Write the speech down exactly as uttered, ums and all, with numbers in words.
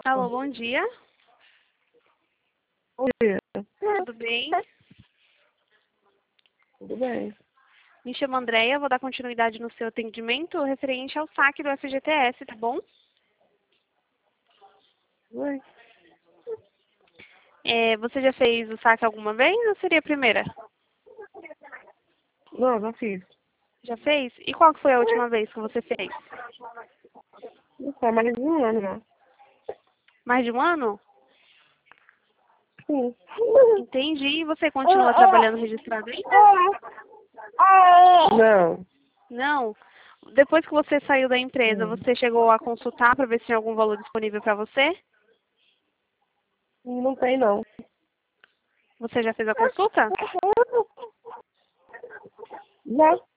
Alô, bom dia. Bom dia. Tudo bem? Tudo bem. Me chamo Andréia, vou dar continuidade no seu atendimento referente ao saque do F G T S, tá bom? Oi. É, você já fez o saque alguma vez ou seria a primeira? Não, já fiz. Já fez? E qual que foi a última vez que você fez? Não faz mais de um ano, não. Mais de um ano? Sim. Entendi. E você continua trabalhando registrado ainda? Não. Não. Depois que você saiu da empresa, Hum. você chegou a consultar para ver se tinha algum valor disponível para você? Não tem, não. Você já fez a consulta? Não.